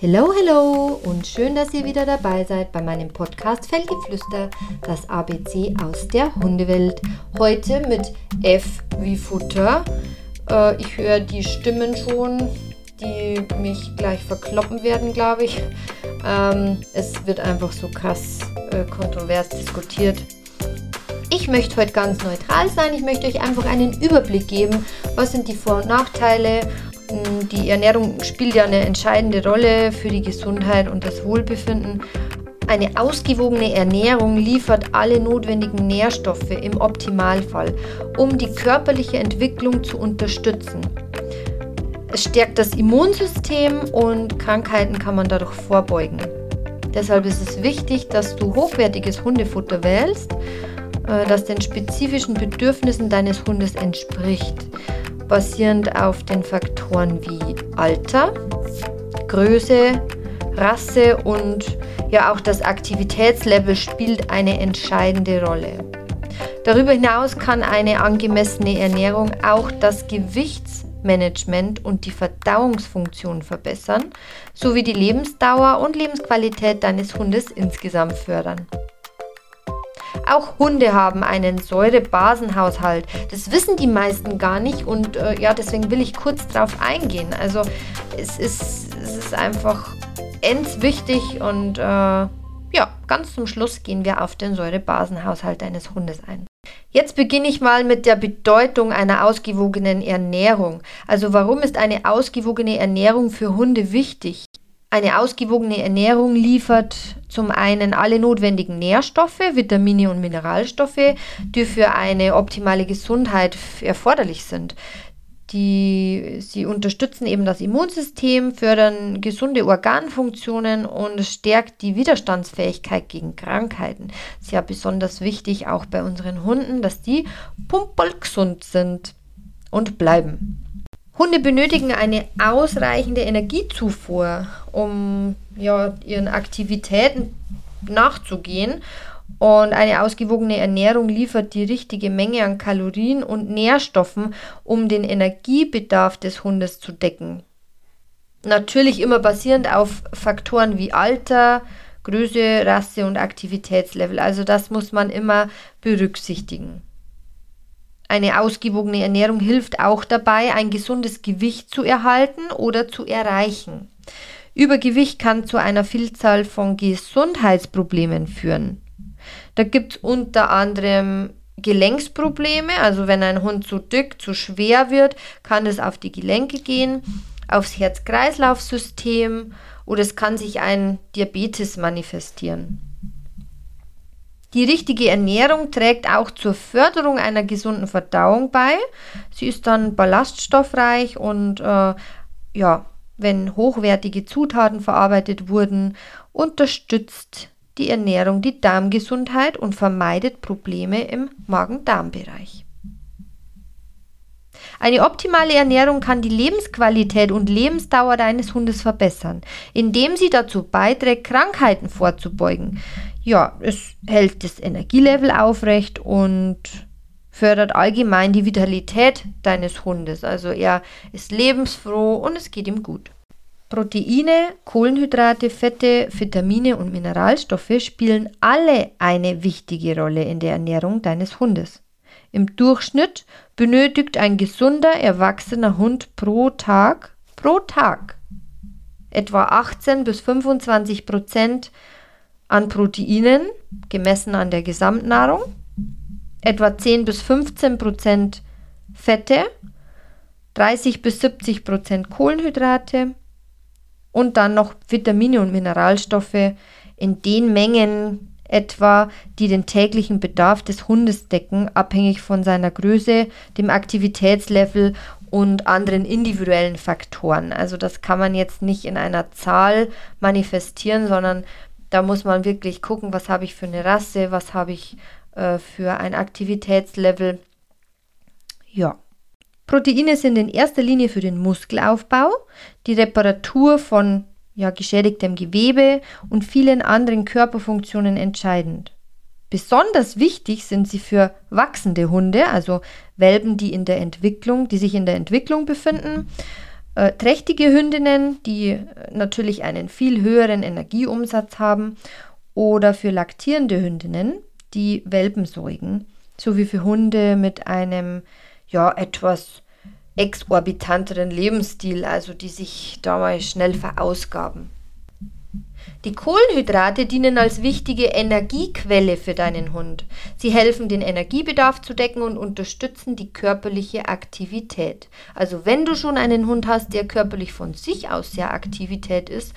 Hello, hello und schön, dass ihr wieder dabei seid bei meinem Podcast Fellgeflüster, das ABC aus der Hundewelt. Heute mit F wie Futter. Ich höre die Stimmen schon, die mich gleich verkloppen werden, glaube ich. Es wird einfach so krass kontrovers diskutiert. Ich möchte heute ganz neutral sein. Ich möchte euch einfach einen Überblick geben, was sind die Vor- und Nachteile. Die Ernährung spielt ja eine entscheidende Rolle für die Gesundheit und das Wohlbefinden. Eine ausgewogene Ernährung liefert alle notwendigen Nährstoffe im Optimalfall, um die körperliche Entwicklung zu unterstützen. Es stärkt das Immunsystem und Krankheiten kann man dadurch vorbeugen. Deshalb ist es wichtig, dass du hochwertiges Hundefutter wählst, das den spezifischen Bedürfnissen deines Hundes entspricht, basierend auf den Faktoren wie Alter, Größe, Rasse und ja auch das Aktivitätslevel spielt eine entscheidende Rolle. Darüber hinaus kann eine angemessene Ernährung auch das Gewichtsmanagement und die Verdauungsfunktion verbessern, sowie die Lebensdauer und Lebensqualität deines Hundes insgesamt fördern. Auch Hunde haben einen Säurebasenhaushalt. Das wissen die meisten gar nicht und deswegen will ich kurz drauf eingehen. Also es ist einfach wichtig und ganz zum Schluss gehen wir auf den Säurebasenhaushalt deines Hundes ein. Jetzt beginne ich mal mit der Bedeutung einer ausgewogenen Ernährung. Also warum ist eine ausgewogene Ernährung für Hunde wichtig? Eine ausgewogene Ernährung liefert zum einen alle notwendigen Nährstoffe, Vitamine und Mineralstoffe, die für eine optimale Gesundheit erforderlich sind. Sie unterstützen eben das Immunsystem, fördern gesunde Organfunktionen und es stärkt die Widerstandsfähigkeit gegen Krankheiten. Es ist ja besonders wichtig, auch bei unseren Hunden, dass die pumperlgesund sind und bleiben. Hunde benötigen eine ausreichende Energiezufuhr, um ihren Aktivitäten nachzugehen. Und eine ausgewogene Ernährung liefert die richtige Menge an Kalorien und Nährstoffen, um den Energiebedarf des Hundes zu decken. Natürlich immer basierend auf Faktoren wie Alter, Größe, Rasse und Aktivitätslevel. Also das muss man immer berücksichtigen. Eine ausgewogene Ernährung hilft auch dabei, ein gesundes Gewicht zu erhalten oder zu erreichen. Übergewicht kann zu einer Vielzahl von Gesundheitsproblemen führen. Da gibt es unter anderem Gelenksprobleme, also wenn ein Hund zu dick, zu schwer wird, kann es auf die Gelenke gehen, aufs Herz-Kreislauf-System oder es kann sich ein Diabetes manifestieren. Die richtige Ernährung trägt auch zur Förderung einer gesunden Verdauung bei. Sie ist dann ballaststoffreich und wenn hochwertige Zutaten verarbeitet wurden, unterstützt die Ernährung die Darmgesundheit und vermeidet Probleme im Magen-Darm-Bereich. Eine optimale Ernährung kann die Lebensqualität und Lebensdauer deines Hundes verbessern, indem sie dazu beiträgt, Krankheiten vorzubeugen. Ja, es hält das Energielevel aufrecht und fördert allgemein die Vitalität deines Hundes. Also er ist lebensfroh und es geht ihm gut. Proteine, Kohlenhydrate, Fette, Vitamine und Mineralstoffe spielen alle eine wichtige Rolle in der Ernährung deines Hundes. Im Durchschnitt benötigt ein gesunder, erwachsener Hund pro Tag etwa 18 bis 25% an Proteinen, gemessen an der Gesamtnahrung, etwa 10 bis 15% Fette, 30 bis 70% Kohlenhydrate und dann noch Vitamine und Mineralstoffe in den Mengen etwa, die den täglichen Bedarf des Hundes decken, abhängig von seiner Größe, dem Aktivitätslevel und anderen individuellen Faktoren. Also das kann man jetzt nicht in einer Zahl manifestieren, sondern da muss man wirklich gucken, was habe ich für eine Rasse, was habe ich für ein Aktivitätslevel. Ja. Proteine sind in erster Linie für den Muskelaufbau, die Reparatur von geschädigtem Gewebe und vielen anderen Körperfunktionen entscheidend. Besonders wichtig sind sie für wachsende Hunde, also Welpen, die sich in der Entwicklung befinden, Trächtige Hündinnen, die natürlich einen viel höheren Energieumsatz haben, oder für laktierende Hündinnen, die Welpen säugen, sowie für Hunde mit einem etwas exorbitanteren Lebensstil, also die sich da mal schnell verausgaben. Die Kohlenhydrate dienen als wichtige Energiequelle für deinen Hund. Sie helfen, den Energiebedarf zu decken und unterstützen die körperliche Aktivität. Also wenn du schon einen Hund hast, der körperlich von sich aus sehr aktiv ist,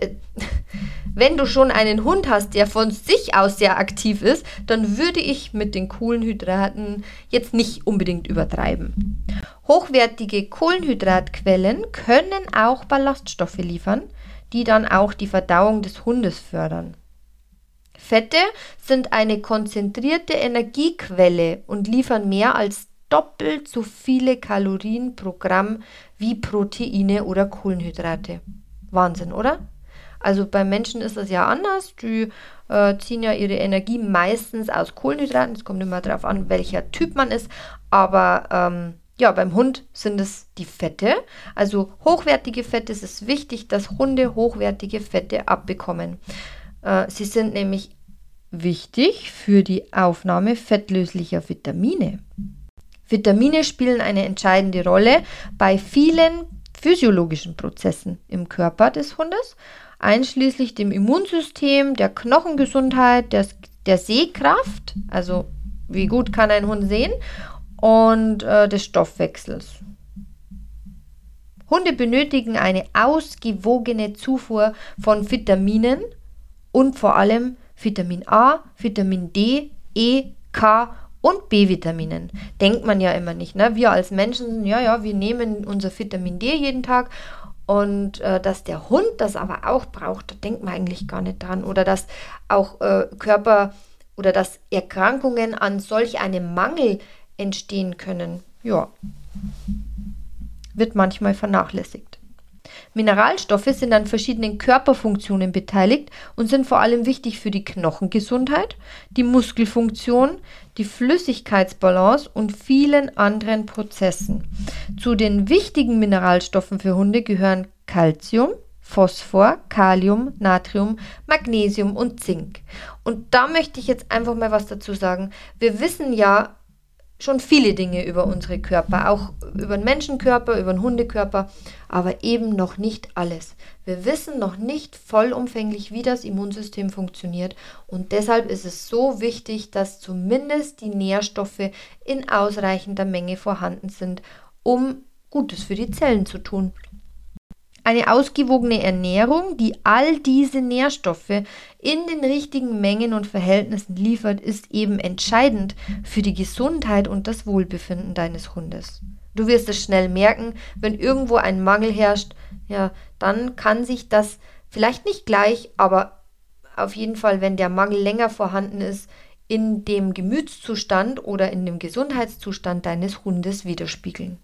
dann würde ich mit den Kohlenhydraten jetzt nicht unbedingt übertreiben. Hochwertige Kohlenhydratquellen können auch Ballaststoffe liefern, die dann auch die Verdauung des Hundes fördern. Fette sind eine konzentrierte Energiequelle und liefern mehr als doppelt so viele Kalorien pro Gramm wie Proteine oder Kohlenhydrate. Wahnsinn, oder? Also beim Menschen ist das ja anders. Die ziehen ja ihre Energie meistens aus Kohlenhydraten. Es kommt immer darauf an, welcher Typ man ist. Aber beim Hund sind es die Fette. Also hochwertige Fette. Es ist wichtig, dass Hunde hochwertige Fette abbekommen. Sie sind nämlich wichtig für die Aufnahme fettlöslicher Vitamine. Vitamine spielen eine entscheidende Rolle bei vielen physiologischen Prozessen im Körper des Hundes, einschließlich dem Immunsystem, der Knochengesundheit, der Sehkraft, also wie gut kann ein Hund sehen, und des Stoffwechsels. Hunde benötigen eine ausgewogene Zufuhr von Vitaminen und vor allem Vitamin A, Vitamin D, E, K und B-Vitaminen. Denkt man ja immer nicht, ne? Wir als Menschen, wir nehmen unser Vitamin D jeden Tag und dass der Hund das aber auch braucht, da denkt man eigentlich gar nicht dran. Oder dass auch dass Erkrankungen an solch einem Mangel entstehen können, wird manchmal vernachlässigt. Mineralstoffe sind an verschiedenen Körperfunktionen beteiligt und sind vor allem wichtig für die Knochengesundheit, die Muskelfunktion, die Flüssigkeitsbalance und vielen anderen Prozessen. Zu den wichtigen Mineralstoffen für Hunde gehören Calcium, Phosphor, Kalium, Natrium, Magnesium und Zink. Und da möchte ich jetzt einfach mal was dazu sagen. Wir wissen ja schon viele Dinge über unsere Körper, auch über den Menschenkörper, über den Hundekörper, aber eben noch nicht alles. Wir wissen noch nicht vollumfänglich, wie das Immunsystem funktioniert, und deshalb ist es so wichtig, dass zumindest die Nährstoffe in ausreichender Menge vorhanden sind, um Gutes für die Zellen zu tun. Eine ausgewogene Ernährung, die all diese Nährstoffe in den richtigen Mengen und Verhältnissen liefert, ist eben entscheidend für die Gesundheit und das Wohlbefinden deines Hundes. Du wirst es schnell merken, wenn irgendwo ein Mangel herrscht, dann kann sich das vielleicht nicht gleich, aber auf jeden Fall, wenn der Mangel länger vorhanden ist, in dem Gemütszustand oder in dem Gesundheitszustand deines Hundes widerspiegeln.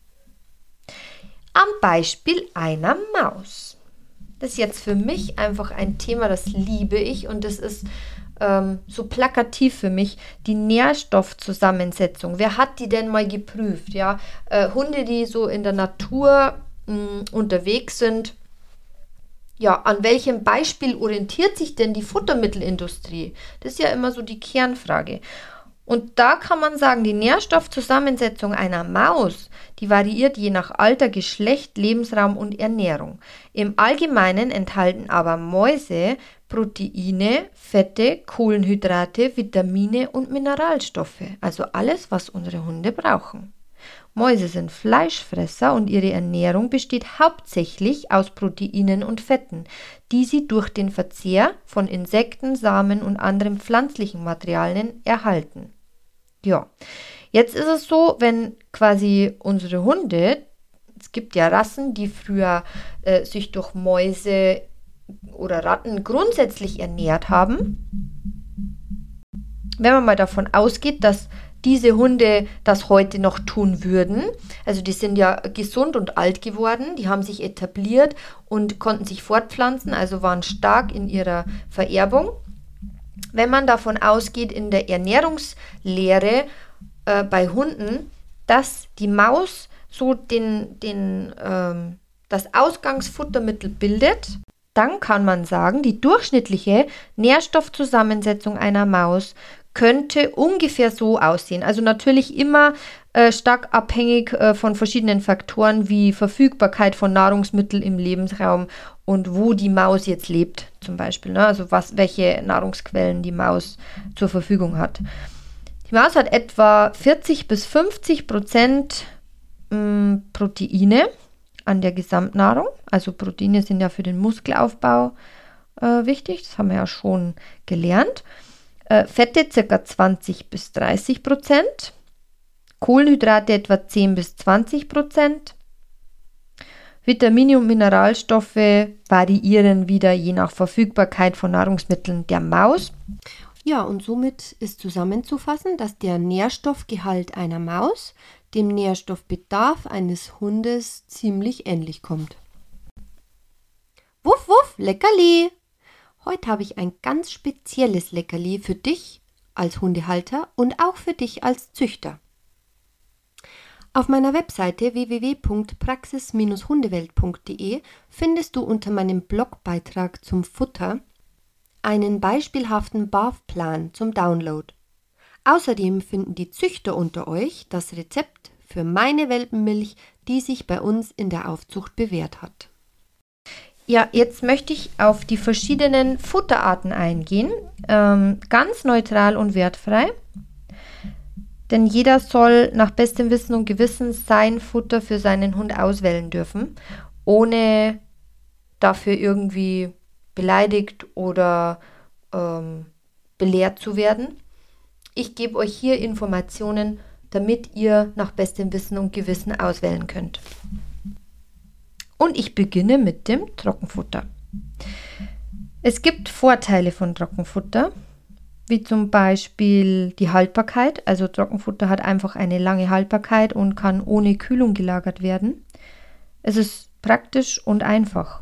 Am Beispiel einer Maus. Das ist jetzt für mich einfach ein Thema, das liebe ich, und das ist so plakativ für mich, die Nährstoffzusammensetzung. Wer hat die denn mal geprüft? Hunde, die so in der Natur unterwegs sind, an welchem Beispiel orientiert sich denn die Futtermittelindustrie? Das ist ja immer so die Kernfrage. Und da kann man sagen, die Nährstoffzusammensetzung einer Maus, die variiert je nach Alter, Geschlecht, Lebensraum und Ernährung. Im Allgemeinen enthalten aber Mäuse Proteine, Fette, Kohlenhydrate, Vitamine und Mineralstoffe, also alles, was unsere Hunde brauchen. Mäuse sind Fleischfresser und ihre Ernährung besteht hauptsächlich aus Proteinen und Fetten, die sie durch den Verzehr von Insekten, Samen und anderen pflanzlichen Materialien erhalten. Jetzt ist es so, wenn quasi unsere Hunde, es gibt ja Rassen, die früher sich durch Mäuse oder Ratten grundsätzlich ernährt haben. Wenn man mal davon ausgeht, dass diese Hunde das heute noch tun würden, also die sind ja gesund und alt geworden, die haben sich etabliert und konnten sich fortpflanzen, also waren stark in ihrer Vererbung. Wenn man davon ausgeht in der Ernährungslehre bei Hunden, dass die Maus so das Ausgangsfuttermittel bildet, dann kann man sagen, die durchschnittliche Nährstoffzusammensetzung einer Maus könnte ungefähr so aussehen. Also natürlich immer stark abhängig von verschiedenen Faktoren wie Verfügbarkeit von Nahrungsmitteln im Lebensraum und wo die Maus jetzt lebt zum Beispiel. Ne? Also welche Nahrungsquellen die Maus zur Verfügung hat. Die Maus hat etwa 40-50% Proteine an der Gesamtnahrung. Also Proteine sind ja für den Muskelaufbau wichtig, das haben wir ja schon gelernt. Fette ca. 20-30%, Kohlenhydrate etwa 10-20%. Vitamine und Mineralstoffe variieren wieder je nach Verfügbarkeit von Nahrungsmitteln der Maus. Ja, und somit ist zusammenzufassen, dass der Nährstoffgehalt einer Maus dem Nährstoffbedarf eines Hundes ziemlich ähnlich kommt. Wuff, wuff, Leckerli! Heute habe ich ein ganz spezielles Leckerli für dich als Hundehalter und auch für dich als Züchter. Auf meiner Webseite www.praxis-hundewelt.de findest du unter meinem Blogbeitrag zum Futter einen beispielhaften BAF-Plan zum Download. Außerdem finden die Züchter unter euch das Rezept für meine Welpenmilch, die sich bei uns in der Aufzucht bewährt hat. Ja, jetzt möchte ich auf die verschiedenen Futterarten eingehen, ganz neutral und wertfrei. Denn jeder soll nach bestem Wissen und Gewissen sein Futter für seinen Hund auswählen dürfen, ohne dafür irgendwie beleidigt oder belehrt zu werden. Ich gebe euch hier Informationen, damit ihr nach bestem Wissen und Gewissen auswählen könnt. Und ich beginne mit dem Trockenfutter. Es gibt Vorteile von Trockenfutter, wie zum Beispiel die Haltbarkeit. Also Trockenfutter hat einfach eine lange Haltbarkeit und kann ohne Kühlung gelagert werden. Es ist praktisch und einfach.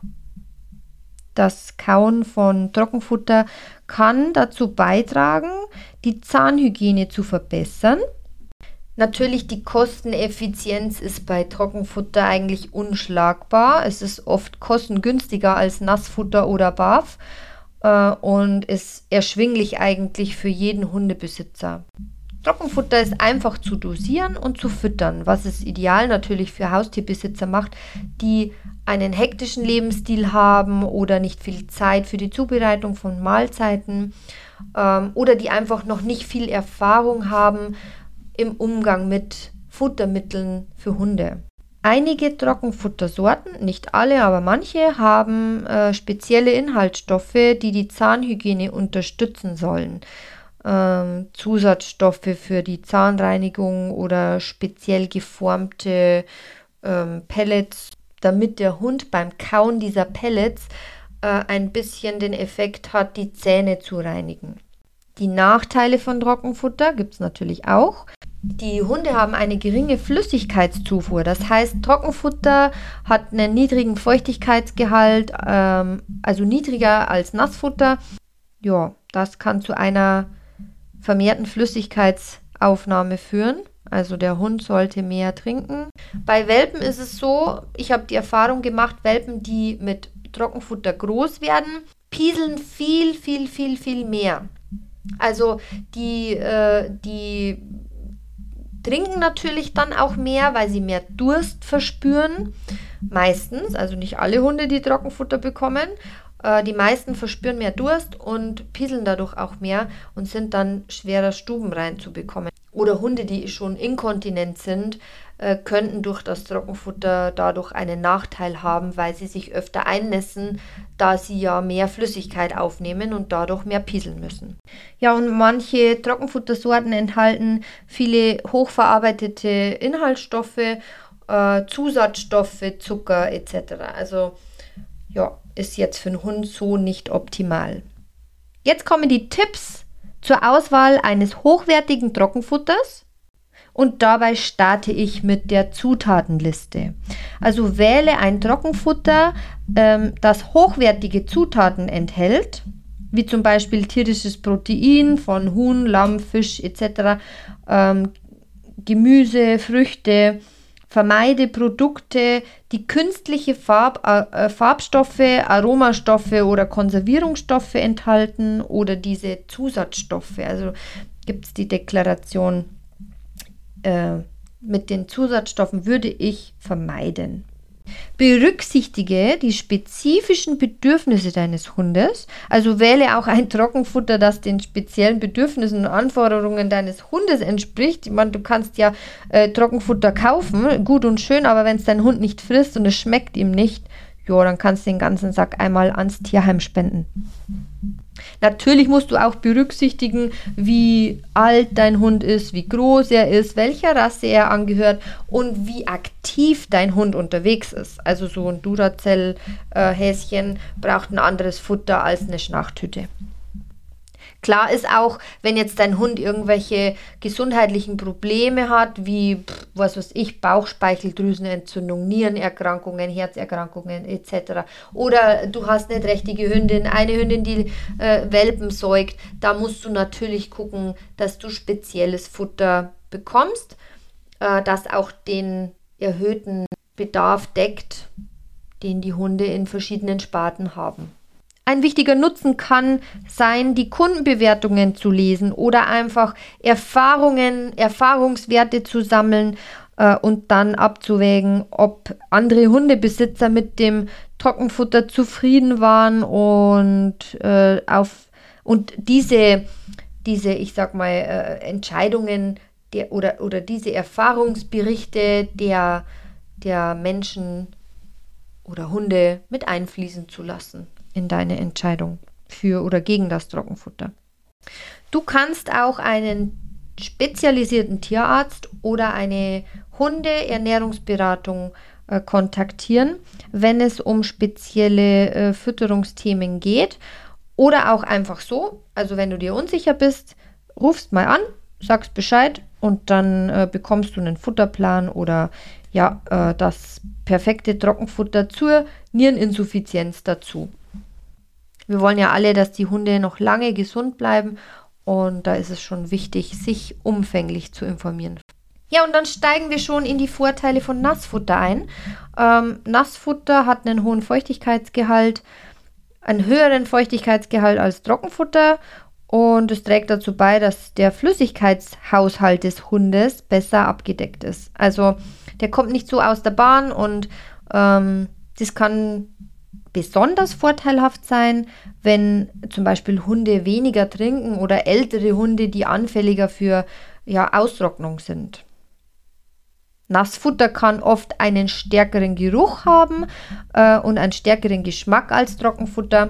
Das Kauen von Trockenfutter kann dazu beitragen, die Zahnhygiene zu verbessern. Natürlich, die Kosteneffizienz ist bei Trockenfutter eigentlich unschlagbar. Es ist oft kostengünstiger als Nassfutter oder BAF und ist erschwinglich eigentlich für jeden Hundebesitzer. Trockenfutter ist einfach zu dosieren und zu füttern, was es ideal natürlich für Haustierbesitzer macht, die einen hektischen Lebensstil haben oder nicht viel Zeit für die Zubereitung von Mahlzeiten oder die einfach noch nicht viel Erfahrung haben im Umgang mit Futtermitteln für Hunde. Einige Trockenfuttersorten, nicht alle, aber manche, haben spezielle Inhaltsstoffe, die die Zahnhygiene unterstützen sollen. Zusatzstoffe für die Zahnreinigung oder speziell geformte Pellets, damit der Hund beim Kauen dieser Pellets ein bisschen den Effekt hat, die Zähne zu reinigen. Die Nachteile von Trockenfutter gibt es natürlich auch. Die Hunde haben eine geringe Flüssigkeitszufuhr. Das heißt, Trockenfutter hat einen niedrigen Feuchtigkeitsgehalt, also niedriger als Nassfutter. Ja, das kann zu einer vermehrten Flüssigkeitsaufnahme führen. Also der Hund sollte mehr trinken. Bei Welpen ist es so, ich habe die Erfahrung gemacht, Welpen, die mit Trockenfutter groß werden, pieseln viel mehr. Also die trinken natürlich dann auch mehr, weil sie mehr Durst verspüren. Meistens, also nicht alle Hunde, die Trockenfutter bekommen. Die meisten verspüren mehr Durst und pieseln dadurch auch mehr und sind dann schwerer stubenrein zu bekommen. Oder Hunde, die schon inkontinent sind, könnten durch das Trockenfutter dadurch einen Nachteil haben, weil sie sich öfter einnässen, da sie ja mehr Flüssigkeit aufnehmen und dadurch mehr pieseln müssen. Ja, und manche Trockenfuttersorten enthalten viele hochverarbeitete Inhaltsstoffe, Zusatzstoffe, Zucker etc. Also ja, ist jetzt für den Hund so nicht optimal. Jetzt kommen die Tipps zur Auswahl eines hochwertigen Trockenfutters. Und dabei starte ich mit der Zutatenliste. Also wähle ein Trockenfutter, das hochwertige Zutaten enthält, wie zum Beispiel tierisches Protein von Huhn, Lamm, Fisch etc., Gemüse, Früchte, Vermeide Produkte, die künstliche Farbstoffe, Aromastoffe oder Konservierungsstoffe enthalten oder diese Zusatzstoffe. Also gibt es die Deklaration, mit den Zusatzstoffen würde ich vermeiden. Berücksichtige die spezifischen Bedürfnisse deines Hundes, also wähle auch ein Trockenfutter, das den speziellen Bedürfnissen und Anforderungen deines Hundes entspricht. Ich meine, du kannst ja Trockenfutter kaufen, gut und schön, aber wenn es dein Hund nicht frisst und es schmeckt ihm nicht, ja, dann kannst du den ganzen Sack einmal ans Tierheim spenden. Natürlich musst du auch berücksichtigen, wie alt dein Hund ist, wie groß er ist, welcher Rasse er angehört und wie aktiv dein Hund unterwegs ist. Also so ein Duracell-Häschen braucht ein anderes Futter als eine Schnachthüte. Klar ist auch, wenn jetzt dein Hund irgendwelche gesundheitlichen Probleme hat, wie, was weiß ich, Bauchspeicheldrüsenentzündung, Nierenerkrankungen, Herzerkrankungen etc. Oder du hast eine trächtige Hündin, eine Hündin, die Welpen säugt, da musst du natürlich gucken, dass du spezielles Futter bekommst, das auch den erhöhten Bedarf deckt, den die Hunde in verschiedenen Sparten haben. Ein wichtiger Nutzen kann sein, die Kundenbewertungen zu lesen oder einfach Erfahrungswerte zu sammeln und dann abzuwägen, ob andere Hundebesitzer mit dem Trockenfutter zufrieden waren und diese ich sag mal, Entscheidungen oder diese Erfahrungsberichte der Menschen oder Hunde mit einfließen zu lassen in deine Entscheidung für oder gegen das Trockenfutter. Du kannst auch einen spezialisierten Tierarzt oder eine Hundeernährungsberatung kontaktieren, wenn es um spezielle Fütterungsthemen geht oder auch einfach so. Also wenn du dir unsicher bist, rufst mal an, sagst Bescheid und dann bekommst du einen Futterplan oder das perfekte Trockenfutter zur Niereninsuffizienz dazu. Wir wollen ja alle, dass die Hunde noch lange gesund bleiben und da ist es schon wichtig, sich umfänglich zu informieren. Ja, und dann steigen wir schon in die Vorteile von Nassfutter ein. Nassfutter hat einen hohen Feuchtigkeitsgehalt, einen höheren Feuchtigkeitsgehalt als Trockenfutter und es trägt dazu bei, dass der Flüssigkeitshaushalt des Hundes besser abgedeckt ist. Also der kommt nicht so aus der Bahn und das kann besonders vorteilhaft sein, wenn zum Beispiel Hunde weniger trinken oder ältere Hunde, die anfälliger für Austrocknung sind. Nassfutter kann oft einen stärkeren Geruch haben und einen stärkeren Geschmack als Trockenfutter,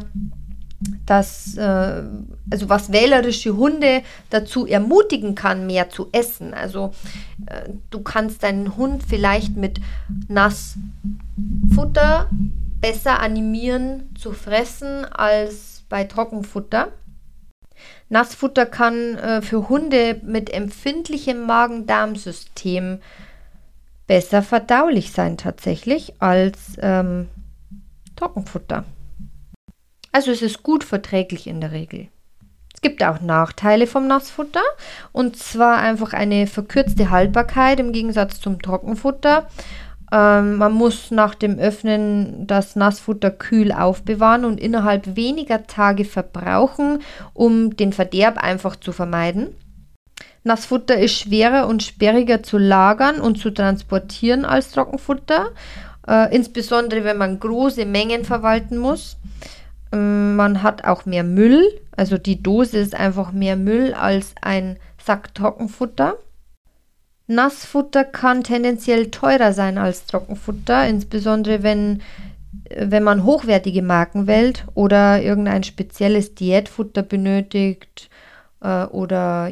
was wählerische Hunde dazu ermutigen kann, mehr zu essen. Also du kannst deinen Hund vielleicht mit Nassfutter besser animieren zu fressen als bei Trockenfutter. Nassfutter kann für Hunde mit empfindlichem Magen-Darm-System besser verdaulich sein tatsächlich als Trockenfutter. Also es ist gut verträglich in der Regel. Es gibt auch Nachteile vom Nassfutter und zwar einfach eine verkürzte Haltbarkeit im Gegensatz zum Trockenfutter. Man muss nach dem Öffnen das Nassfutter kühl aufbewahren und innerhalb weniger Tage verbrauchen, um den Verderb einfach zu vermeiden. Nassfutter ist schwerer und sperriger zu lagern und zu transportieren als Trockenfutter, insbesondere wenn man große Mengen verwalten muss. Man hat auch mehr Müll, also die Dose ist einfach mehr Müll als ein Sack Trockenfutter. Nassfutter kann tendenziell teurer sein als Trockenfutter, insbesondere wenn man hochwertige Marken wählt oder irgendein spezielles Diätfutter benötigt oder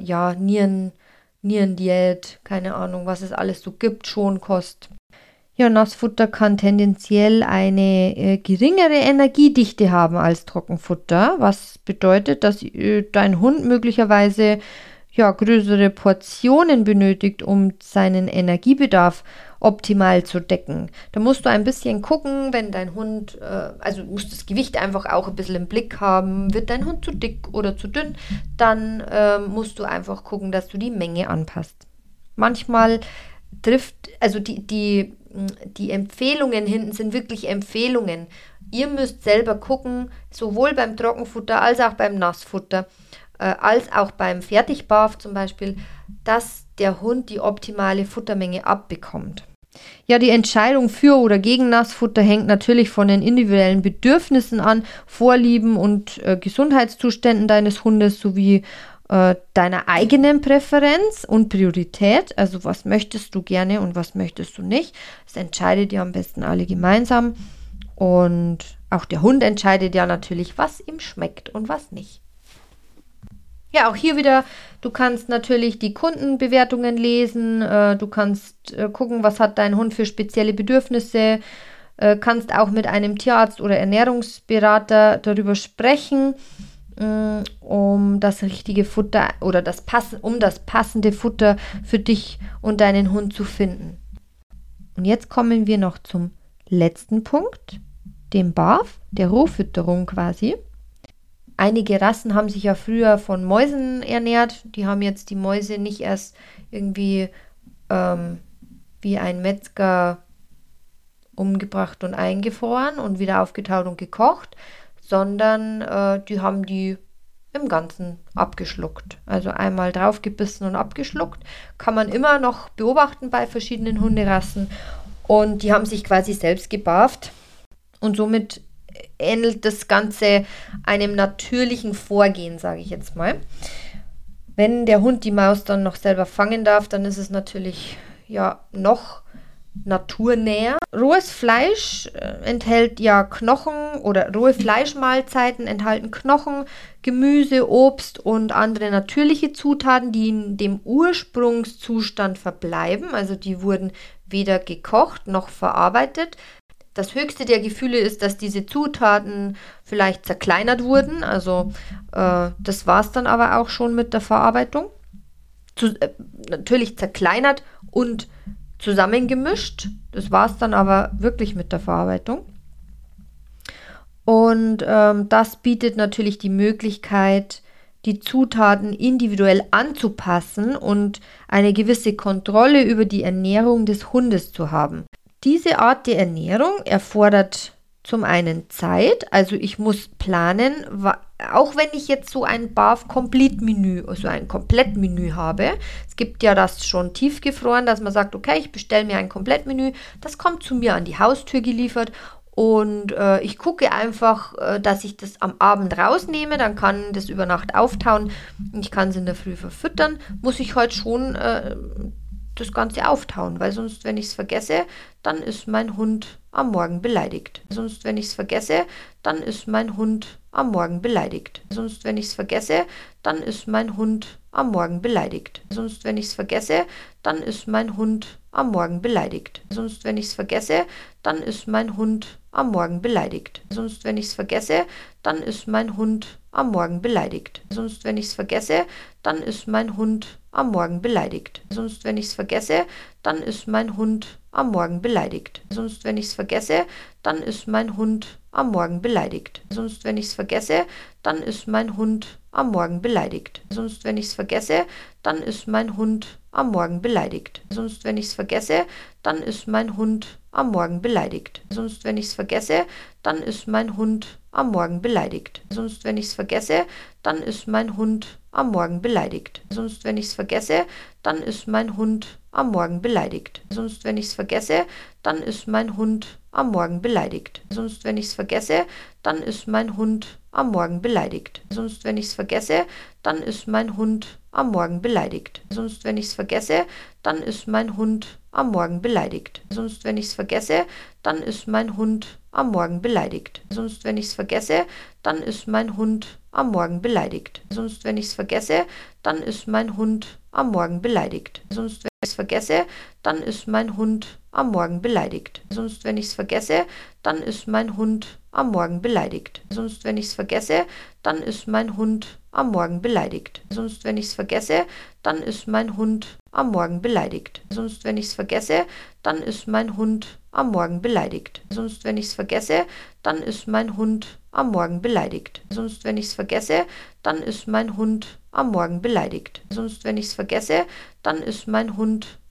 Nierendiät, keine Ahnung, was es alles so gibt, Schonkost. Ja, Nassfutter kann tendenziell eine geringere Energiedichte haben als Trockenfutter, was bedeutet, dass dein Hund möglicherweise größere Portionen benötigt, um seinen Energiebedarf optimal zu decken. Da musst du ein bisschen gucken, wenn dein Hund, du musst das Gewicht einfach auch ein bisschen im Blick haben, wird dein Hund zu dick oder zu dünn, dann musst du einfach gucken, dass du die Menge anpasst. Manchmal trifft, also die Empfehlungen hinten sind wirklich Empfehlungen. Ihr müsst selber gucken, sowohl beim Trockenfutter als auch beim Nassfutter, als auch beim Fertigbarf zum Beispiel, dass der Hund die optimale Futtermenge abbekommt. Ja, die Entscheidung für oder gegen Nassfutter hängt natürlich von den individuellen Bedürfnissen an, Vorlieben und Gesundheitszuständen deines Hundes sowie deiner eigenen Präferenz und Priorität. Also was möchtest du gerne und was möchtest du nicht. Das entscheidet ihr am besten alle gemeinsam. Und auch der Hund entscheidet ja natürlich, was ihm schmeckt und was nicht. Ja, auch hier wieder, du kannst natürlich die Kundenbewertungen lesen, du kannst gucken, was hat dein Hund für spezielle Bedürfnisse, kannst auch mit einem Tierarzt oder Ernährungsberater darüber sprechen, um das richtige Futter oder das passende Futter für dich und deinen Hund zu finden. Und jetzt kommen wir noch zum letzten Punkt, dem BAF, der Rohfütterung quasi. Einige Rassen haben sich ja früher von Mäusen ernährt. Die haben jetzt die Mäuse nicht erst irgendwie wie ein Metzger umgebracht und eingefroren und wieder aufgetaut und gekocht, sondern die haben die im Ganzen abgeschluckt. Also einmal draufgebissen und abgeschluckt. Kann man immer noch beobachten bei verschiedenen Hunderassen. Und die haben sich quasi selbst gebarft. Und somit ähnelt das Ganze einem natürlichen Vorgehen, sage ich jetzt mal. Wenn der Hund die Maus dann noch selber fangen darf, dann ist es natürlich ja noch naturnäher. Rohes Fleisch enthält ja Knochen oder rohe Fleischmahlzeiten enthalten Knochen, Gemüse, Obst und andere natürliche Zutaten, die in dem Ursprungszustand verbleiben. Also die wurden weder gekocht noch verarbeitet. Das höchste der Gefühle ist, dass diese Zutaten vielleicht zerkleinert wurden. Also das war es dann aber auch schon mit der Verarbeitung. Natürlich zerkleinert und zusammengemischt. Das war es dann aber wirklich mit der Verarbeitung. Und das bietet natürlich die Möglichkeit, die Zutaten individuell anzupassen und eine gewisse Kontrolle über die Ernährung des Hundes zu haben. Diese Art der Ernährung erfordert zum einen Zeit, also ich muss planen, auch wenn ich jetzt so ein BAF-Complete-Menü, also ein Komplettmenü habe. Es gibt ja das schon tiefgefroren, dass man sagt, okay, ich bestelle mir ein Komplettmenü, das kommt zu mir an die Haustür geliefert und ich gucke einfach, dass ich das am Abend rausnehme, dann kann das über Nacht auftauen, ich kann es in der Früh verfüttern, muss ich heute schon das Ganze auftauen, weil sonst, wenn ich es vergesse, dann ist mein Hund am Morgen beleidigt. Sonst, wenn ich es vergesse, dann ist mein Hund am Morgen beleidigt. Sonst, wenn ich es vergesse, dann ist mein Hund am Morgen beleidigt. Sonst, wenn ich es vergesse, dann ist mein Hund am Morgen beleidigt. Sonst, wenn ich es vergesse, dann ist mein Hund am Morgen beleidigt. Sonst, wenn ich es vergesse, dann ist mein Hund am Morgen beleidigt. Sonst, wenn ich es vergesse, dann ist mein Hund am Morgen beleidigt. Sonst, wenn ich es vergesse, dann ist mein Hund am Morgen beleidigt. Sonst, wenn ich es vergesse, dann ist mein Hund am Morgen beleidigt. Sonst, wenn ich es vergesse, dann ist mein Hund am Morgen beleidigt. Sonst, wenn ich es vergesse, dann ist mein Hund am Morgen beleidigt. Sonst, wenn ich es vergesse, dann ist mein Hund am Morgen beleidigt. Sonst, wenn ich es vergesse, dann ist mein Hund am Morgen beleidigt. Sonst, wenn ich es vergesse, dann ist mein Hund am Morgen beleidigt. Sonst, wenn ich es vergesse, dann ist mein Hund am Morgen beleidigt. Sonst, wenn ich es vergesse, dann ist mein Hund am Morgen beleidigt. Sonst, wenn ich es vergesse, dann ist mein Hund am Morgen beleidigt. Sonst, wenn ich es vergesse, dann ist mein Hund am Morgen beleidigt. Sonst, wenn ich es vergesse, dann ist mein Hund am Morgen beleidigt. Sonst, wenn ich es vergesse, dann ist mein Hund am Morgen beleidigt. Sonst, wenn ich es vergesse, dann ist mein Hund am Morgen beleidigt. Sonst, wenn ich es vergesse, dann ist mein Hund am Morgen beleidigt. Sonst, wenn ich es vergesse, dann ist mein Hund am Morgen beleidigt. Sonst, wenn ich es vergesse, dann ist mein Hund am Morgen beleidigt. Sonst, wenn ich es vergesse, dann ist mein Hund am Morgen beleidigt. Sonst, wenn ich es vergesse, dann ist mein Hund am Morgen beleidigt. Sonst, wenn ich es vergesse, dann ist mein Hund am Morgen beleidigt. Sonst, wenn ich es vergesse, dann ist mein Hund am Morgen beleidigt. Sonst, wenn ich es vergesse, dann ist mein Hund am Morgen beleidigt. Sonst, wenn ich es vergesse, dann ist mein Hund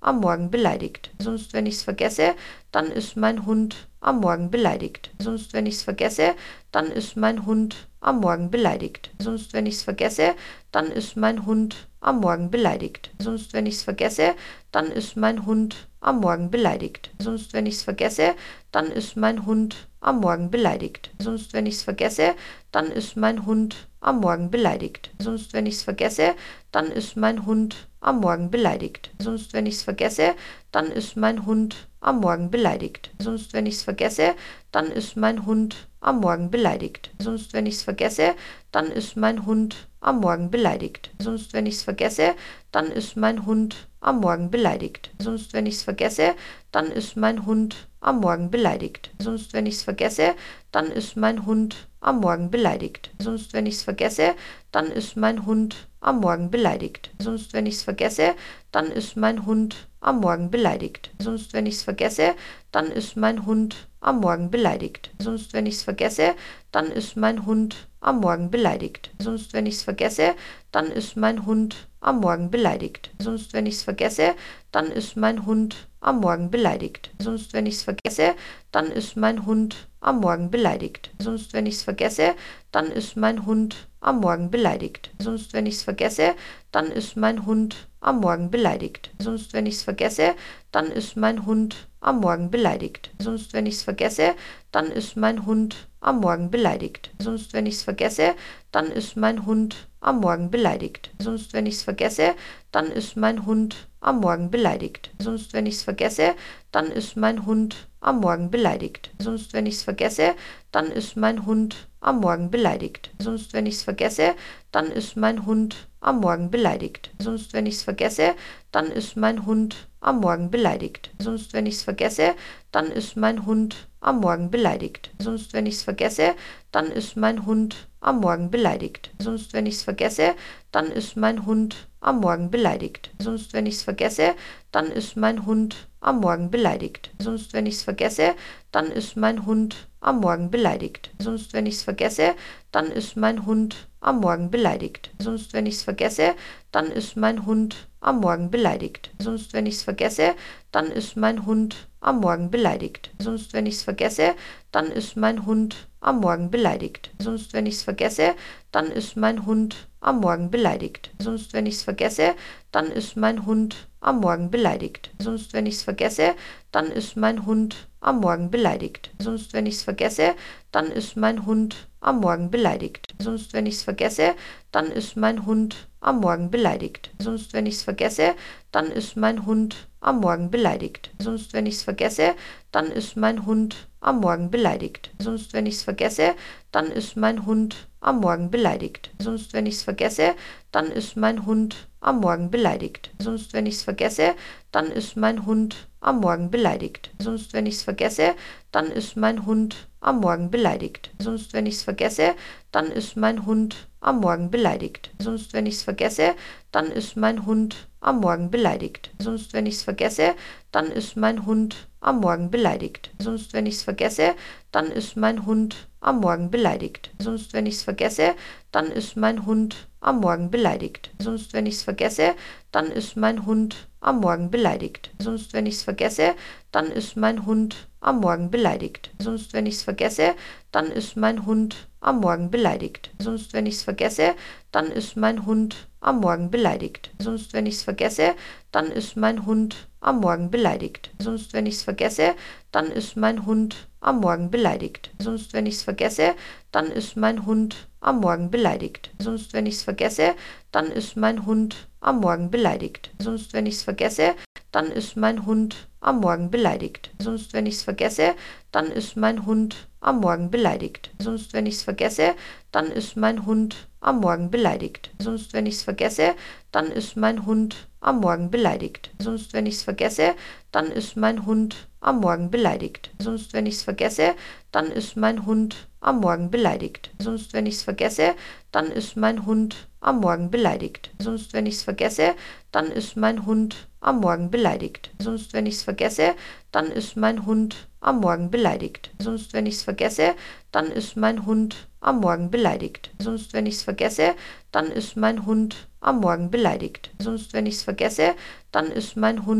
am Morgen beleidigt. Sonst, wenn ich es vergesse, dann ist mein Hund am Morgen beleidigt. Sonst, wenn ich es vergesse, dann ist mein Hund am Morgen beleidigt. Sonst, wenn ich es vergesse, dann ist mein Hund am Morgen beleidigt. Sonst, wenn ich es vergesse, dann ist mein Hund am Morgen beleidigt. Sonst, wenn ich es vergesse, dann ist mein Hund am Morgen beleidigt. Sonst, wenn ich es vergesse, dann ist mein Hund am Morgen beleidigt. Sonst, wenn ich es vergesse, dann ist mein Hund am Morgen beleidigt. Sonst, wenn ich es vergesse, dann ist mein Hund am Morgen beleidigt. Sonst, wenn ich es vergesse, dann ist mein Hund am Morgen beleidigt. Sonst, wenn ich es vergesse, dann ist mein Hund am Morgen beleidigt. Sonst, wenn ich es vergesse, dann ist mein Hund am Morgen beleidigt. Sonst, wenn ich es vergesse, dann ist mein Hund am Morgen beleidigt. Sonst, wenn ich es vergesse, dann ist mein Hund am Morgen beleidigt. Sonst, wenn ich es vergesse, dann ist mein Hund am Morgen beleidigt. Sonst, wenn ich es vergesse, dann ist mein Hund am Morgen beleidigt. Sonst, wenn ich es vergesse, dann ist mein Hund am Morgen beleidigt. Sonst, wenn ich es vergesse, dann ist mein Hund am Morgen beleidigt. Sonst, wenn ich es vergesse, dann ist mein Hund am Morgen beleidigt. Sonst, wenn ich es vergesse, dann ist mein Hund am Morgen beleidigt. Sonst, wenn ich es vergesse, dann ist mein Hund am Morgen beleidigt. Sonst, wenn ich es vergesse, dann ist mein Hund am Morgen beleidigt. Sonst, wenn ich es vergesse, dann ist mein Hund am Morgen beleidigt. Sonst, wenn ich es vergesse, dann ist mein Hund am Morgen beleidigt. Sonst, wenn ich es vergesse, dann ist mein Hund am Morgen beleidigt. Sonst, wenn ich es vergesse, dann ist mein Hund am Morgen beleidigt. Sonst, wenn ich es vergesse, dann ist mein Hund am Morgen beleidigt. Sonst, wenn ich es vergesse, dann ist mein Hund am Morgen beleidigt. Sonst, wenn ich es vergesse, dann ist mein Hund am Morgen beleidigt. Sonst, wenn ich es vergesse, dann ist mein Hund am Morgen beleidigt. Sonst, wenn ich es vergesse, dann ist mein Hund am Morgen beleidigt. Sonst, wenn ich es vergesse, dann ist mein Hund am Morgen beleidigt. Sonst, wenn ich es vergesse, dann ist mein Hund am Morgen beleidigt. Sonst, wenn ich es vergesse, dann ist mein Hund am Morgen beleidigt. Sonst, wenn ich es vergesse, dann ist mein Hund am Morgen beleidigt. Sonst, wenn ich es vergesse, dann ist mein Hund am Morgen beleidigt. Sonst, wenn ich es vergesse, dann ist mein Hund am Morgen beleidigt. Sonst, wenn ich es vergesse, dann ist mein Hund am Morgen beleidigt. Sonst, wenn ich es vergesse, dann ist mein Hund am Morgen beleidigt. Sonst, wenn ich es vergesse, dann ist mein Hund am Morgen beleidigt. Sonst, wenn ich es vergesse, dann ist mein Hund am Morgen beleidigt. Sonst, wenn ich es vergesse, dann ist mein Hund am Morgen beleidigt. Sonst, wenn ich es vergesse, dann ist mein Hund am Morgen beleidigt. Sonst, wenn ich es vergesse, dann ist mein Hund am Morgen beleidigt. Sonst, wenn ich es vergesse, dann ist mein Hund am Morgen beleidigt. Sonst, wenn ich es vergesse, dann ist mein Hund am Morgen beleidigt. Sonst, wenn ich es vergesse, dann ist mein Hund am Morgen beleidigt. Sonst, wenn ich es vergesse, dann ist mein Hund am Morgen beleidigt. Sonst, wenn ich es vergesse, dann ist mein Hund am Morgen beleidigt. Sonst, wenn ich es vergesse, dann ist mein Hund am Morgen beleidigt. Sonst, wenn ich es vergesse, dann ist mein Hund am Morgen beleidigt. Sonst, wenn ich es vergesse, dann ist mein Hund am Morgen beleidigt. Sonst, wenn ich es vergesse, dann ist mein Hund am Morgen beleidigt. Sonst, wenn ich es vergesse, dann ist mein Hund am Morgen beleidigt. Sonst, wenn ich es vergesse, dann ist mein Hund am Morgen beleidigt. Sonst, wenn ich es vergesse, dann ist mein Hund am Morgen beleidigt. Sonst, wenn ich es vergesse, dann ist mein Hund am Morgen beleidigt. Sonst, wenn ich es vergesse, dann ist mein Hund am Morgen beleidigt. Sonst, wenn ich es vergesse, dann ist mein Hund am Morgen beleidigt. Sonst, wenn ich es vergesse, dann ist mein Hund am Morgen beleidigt. Sonst, wenn ich es vergesse, dann ist mein Hund am Morgen beleidigt. Sonst, wenn ich es vergesse, dann ist mein Hund am Morgen beleidigt. Sonst, wenn ich es vergesse, dann ist mein Hund am Morgen beleidigt. Sonst, wenn ich es vergesse, dann ist mein Hund am Morgen beleidigt. Sonst, wenn ich es vergesse, dann ist mein Hund am Morgen beleidigt. Sonst, wenn ich es vergesse, dann ist mein Hund am Morgen beleidigt. Sonst, wenn ich es vergesse, dann ist mein Hund am Morgen beleidigt. Sonst, wenn ich es vergesse, dann ist mein Hund am Morgen beleidigt. Sonst, wenn ich es vergesse, dann ist mein Hund am Morgen beleidigt. Sonst, wenn ich es vergesse, dann ist mein Hund am Morgen beleidigt. Sonst, wenn ich es vergesse, dann ist mein Hund am Morgen beleidigt. Sonst, wenn ich es vergesse, dann ist mein Hund am Morgen beleidigt. Sonst, wenn ich es vergesse, dann ist mein Hund am Morgen beleidigt. Sonst, wenn ich es vergesse, dann ist mein Hund am Morgen beleidigt. Sonst, wenn ich es vergesse, dann ist mein Hund am Morgen beleidigt. Sonst, wenn ich es vergesse, dann ist mein Hund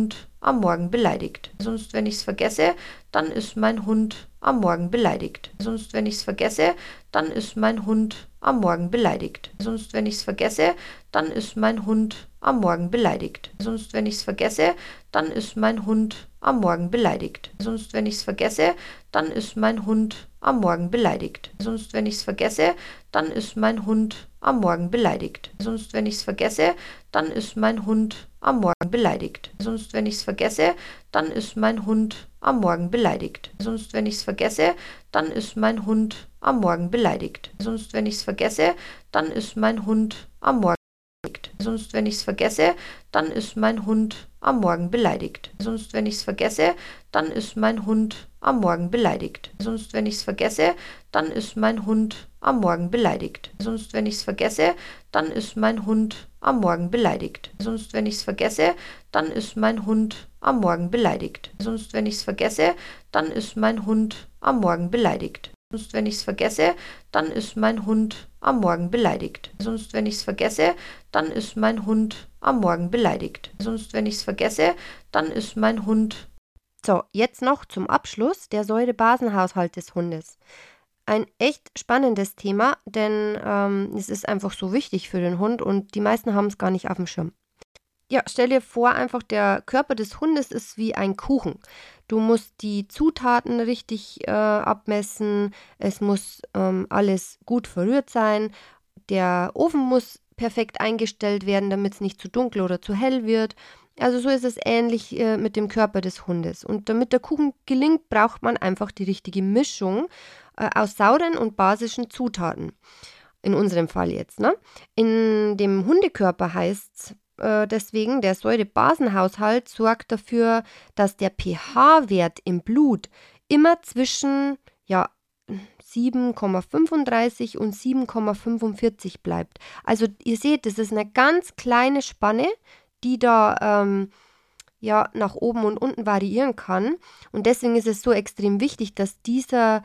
am Morgen beleidigt. Sonst, wenn ich es vergesse, dann ist mein Hund am Morgen beleidigt. Sonst, wenn ich es vergesse, dann ist mein Hund am Morgen beleidigt. Sonst, wenn ich es vergesse, dann ist mein Hund am Morgen beleidigt. Sonst, wenn ich es vergesse, dann ist mein Hund am Morgen beleidigt. Sonst, wenn ich es vergesse, dann ist mein Hund am Morgen beleidigt. Sonst, wenn ich es vergesse, dann ist mein Hund am Morgen beleidigt. Sonst, wenn ich es vergesse, dann ist mein Hund am Morgen beleidigt. Sonst, wenn ich es vergesse, dann ist mein Hund am Morgen beleidigt. Sonst, wenn ich es vergesse, dann ist mein Hund am Morgen beleidigt. Sonst, wenn ich es vergesse, dann ist mein Hund am Morgen beleidigt. Sonst, wenn ich es vergesse, dann ist mein Hund am Morgen beleidigt. Sonst, wenn ich es vergesse, dann ist mein Hund am Morgen beleidigt. Sonst, wenn ich es vergesse, dann ist mein Hund am Morgen beleidigt. Sonst, wenn ich es vergesse, dann ist mein Hund am Morgen beleidigt. Sonst, wenn ich es vergesse, dann ist mein Hund am Morgen beleidigt. Sonst, wenn ich es vergesse, dann ist mein Hund am Morgen beleidigt. Sonst, wenn ich es vergesse, dann ist mein Hund am Morgen beleidigt. Sonst, wenn ich es vergesse, dann ist mein Hund am Morgen beleidigt. Sonst, wenn ich es vergesse, dann ist mein Hund. So, jetzt noch zum Abschluss der Säure-Basen-Haushalt des Hundes. Ein echt spannendes Thema, denn es ist einfach so wichtig für den Hund und die meisten haben es gar nicht auf dem Schirm. Ja, stell dir vor, einfach der Körper des Hundes ist wie ein Kuchen. Du musst die Zutaten richtig abmessen, es muss alles gut verrührt sein, der Ofen muss perfekt eingestellt werden, damit es nicht zu dunkel oder zu hell wird. Also so ist es ähnlich mit dem Körper des Hundes. Und damit der Kuchen gelingt, braucht man einfach die richtige Mischung aus sauren und basischen Zutaten. In unserem Fall jetzt. Ne? In dem Hundekörper heißt es deswegen, der Säure-Basen-Haushalt sorgt dafür, dass der pH-Wert im Blut immer zwischen 7,35 und 7,45 bleibt. Also ihr seht, das ist eine ganz kleine Spanne, die da nach oben und unten variieren kann. Und deswegen ist es so extrem wichtig, dass dieser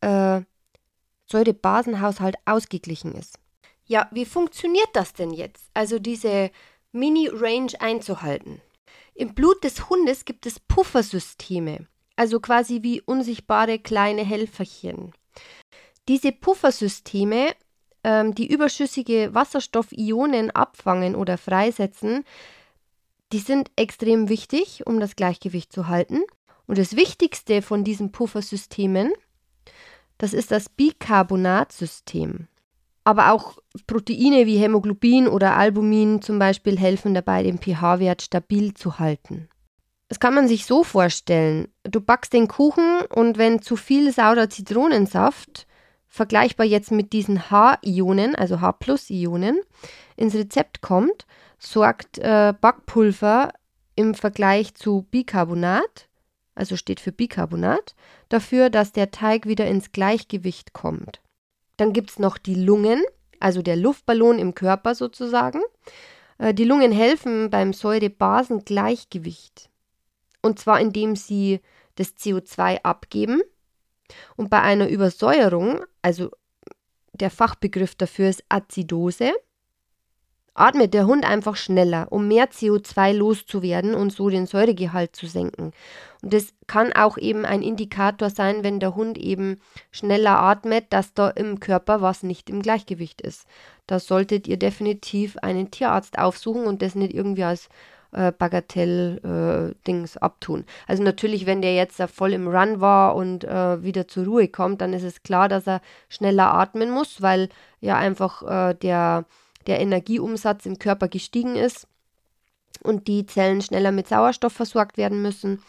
Säure-Basen-Haushalt ausgeglichen ist. Ja, wie funktioniert das denn jetzt? Also diese Mini-Range einzuhalten. Im Blut des Hundes gibt es Puffersysteme, also quasi wie unsichtbare kleine Helferchen. Diese Puffersysteme, die überschüssige Wasserstoffionen abfangen oder freisetzen, die sind extrem wichtig, um das Gleichgewicht zu halten. Und das Wichtigste von diesen Puffersystemen, das ist das Bicarbonatsystem. Aber auch Proteine wie Hämoglobin oder Albumin zum Beispiel helfen dabei, den pH-Wert stabil zu halten. Das kann man sich so vorstellen. Du backst den Kuchen und wenn zu viel saurer Zitronensaft, vergleichbar jetzt mit diesen H-Ionen, also H+-Ionen, ins Rezept kommt, sorgt Backpulver im Vergleich zu Bicarbonat, also steht für Bicarbonat, dafür, dass der Teig wieder ins Gleichgewicht kommt. Dann gibt es noch die Lungen, also der Luftballon im Körper sozusagen. Die Lungen helfen beim Säure-Basen-Gleichgewicht. Und zwar indem sie das CO2 abgeben. Und bei einer Übersäuerung, also der Fachbegriff dafür ist Azidose, atmet der Hund einfach schneller, um mehr CO2 loszuwerden und so den Säuregehalt zu senken. Und das kann auch eben ein Indikator sein, wenn der Hund eben schneller atmet, dass da im Körper was nicht im Gleichgewicht ist. Da solltet ihr definitiv einen Tierarzt aufsuchen und das nicht irgendwie als Bagatell-Dings abtun. Also natürlich, wenn der jetzt voll im Run war und wieder zur Ruhe kommt, dann ist es klar, dass er schneller atmen muss, weil ja einfach der Energieumsatz im Körper gestiegen ist und die Zellen schneller mit Sauerstoff versorgt werden müssen.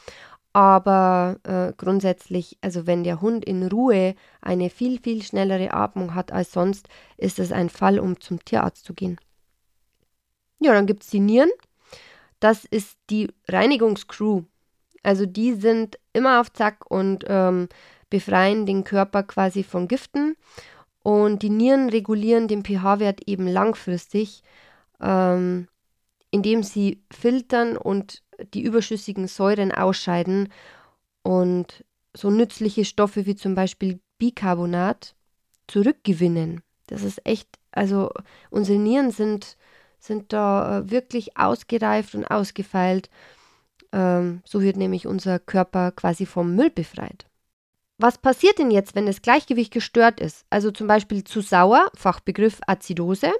Aber grundsätzlich, also wenn der Hund in Ruhe eine viel, viel schnellere Atmung hat als sonst, ist es ein Fall, um zum Tierarzt zu gehen. Ja, dann gibt es die Nieren. Das ist die Reinigungscrew. Also die sind immer auf Zack und befreien den Körper quasi von Giften. Und die Nieren regulieren den pH-Wert eben langfristig, indem sie filtern und die überschüssigen Säuren ausscheiden und so nützliche Stoffe wie zum Beispiel Bicarbonat zurückgewinnen. Das ist echt, also unsere Nieren sind da wirklich ausgereift und ausgefeilt So wird nämlich unser Körper quasi vom Müll befreit. Was passiert denn jetzt, wenn das Gleichgewicht gestört ist? Also zum Beispiel zu sauer, Fachbegriff Azidose,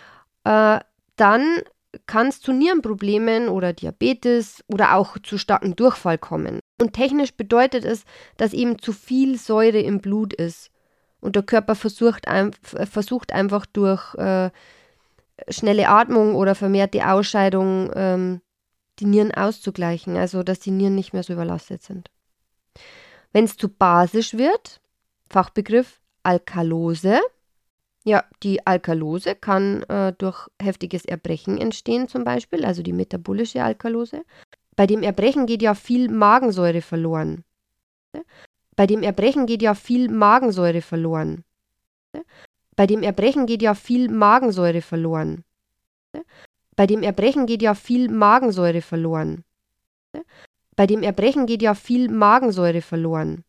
dann kann es zu Nierenproblemen oder Diabetes oder auch zu starkem Durchfall kommen. Und technisch bedeutet es, dass eben zu viel Säure im Blut ist. Und der Körper versucht einfach durch schnelle Atmung oder vermehrte Ausscheidung die Nieren auszugleichen, also dass die Nieren nicht mehr so überlastet sind. Wenn es zu basisch wird, Fachbegriff Alkalose, ja, die Alkalose kann durch heftiges Erbrechen entstehen zum Beispiel, also die metabolische Alkalose. Bei dem Erbrechen geht ja viel Magensäure verloren. Bei dem Erbrechen geht ja viel Magensäure verloren. Bei dem Erbrechen geht ja viel Magensäure verloren. Bei dem Erbrechen geht ja viel Magensäure verloren. Bei dem Erbrechen geht ja viel Magensäure verloren.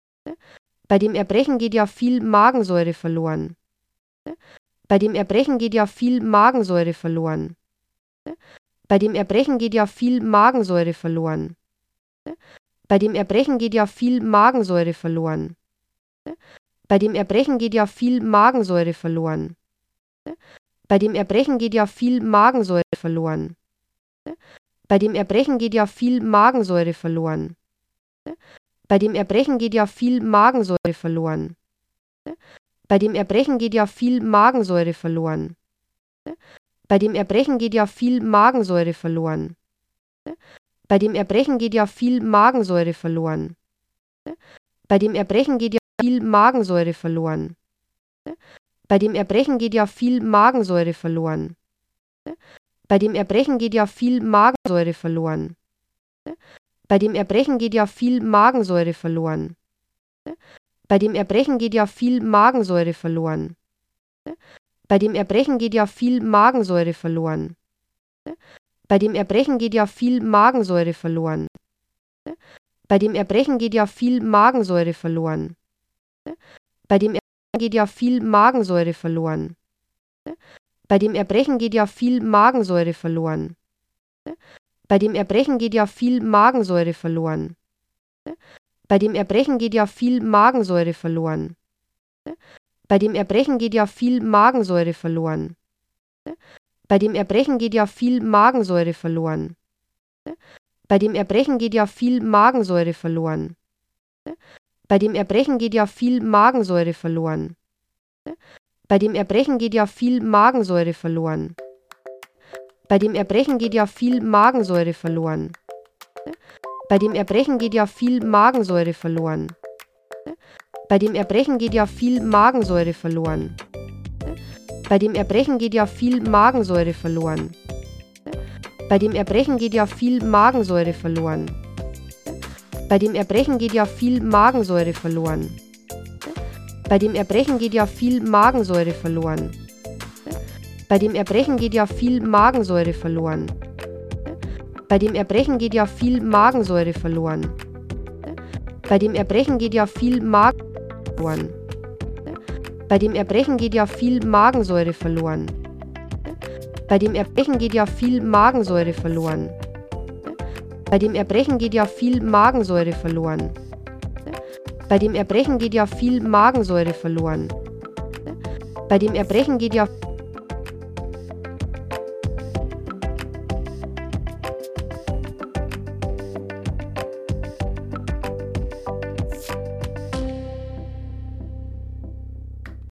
Bei dem Erbrechen geht ja viel Magensäure verloren. Bei dem Erbrechen geht ja viel Magensäure verloren. Bei dem Erbrechen geht ja viel Magensäure verloren. Bei dem Erbrechen geht ja viel Magensäure verloren. Bei dem Erbrechen geht ja viel Magensäure verloren. Bei dem Erbrechen geht ja viel Magensäure verloren. Bei dem Erbrechen geht ja viel Magensäure verloren. Bei dem Erbrechen geht ja viel Magensäure verloren. Bei dem Erbrechen geht ja viel Magensäure verloren. Bei dem Erbrechen geht ja viel Magensäure verloren. Bei dem Erbrechen geht ja viel Magensäure verloren. Bei dem Erbrechen geht ja viel Magensäure verloren. Bei dem Erbrechen geht ja viel Magensäure verloren. Bei dem Erbrechen geht ja viel Magensäure verloren. Bei dem Erbrechen geht ja viel Magensäure verloren. Bei dem Erbrechen geht ja viel Magensäure verloren. Bei dem Erbrechen geht ja viel Magensäure verloren. Bei dem Erbrechen geht ja viel Magensäure verloren. Bei dem Erbrechen geht ja viel Magensäure verloren. Bei dem Erbrechen geht ja viel Magensäure verloren. Bei dem Erbrechen geht ja viel Magensäure verloren. Bei dem Erbrechen geht ja viel Magensäure verloren. Bei dem Erbrechen geht ja viel Magensäure verloren. Bei dem Erbrechen geht ja viel Magensäure verloren. Bei dem Erbrechen geht ja viel Magensäure verloren. Bei dem Erbrechen geht ja viel Magensäure verloren. Bei dem Erbrechen geht ja viel Magensäure verloren. Bei dem Erbrechen geht ja viel Magensäure verloren. Bei dem Erbrechen geht ja viel Magensäure verloren. Bei dem Erbrechen geht ja viel Magensäure verloren. Bei dem Erbrechen geht ja viel Magensäure verloren. Bei dem Erbrechen geht ja viel Magensäure verloren. Bei dem Erbrechen geht ja viel Magensäure verloren. Bei dem Erbrechen geht ja viel Magensäure verloren. Bei dem Erbrechen geht ja viel Magensäure verloren. Bei dem Erbrechen geht ja viel Magensäure verloren. Bei dem Erbrechen geht ja viel Magensäure verloren. Bei dem Erbrechen geht ja viel Magensäure verloren. Bei dem Erbrechen geht ja viel Magensäure verloren. Bei dem Erbrechen geht ja viel Magensäure verloren. Bei dem Erbrechen geht ja viel Magensäure verloren. Bei dem Erbrechen geht ja viel Magensäure verloren. Bei dem Erbrechen geht ja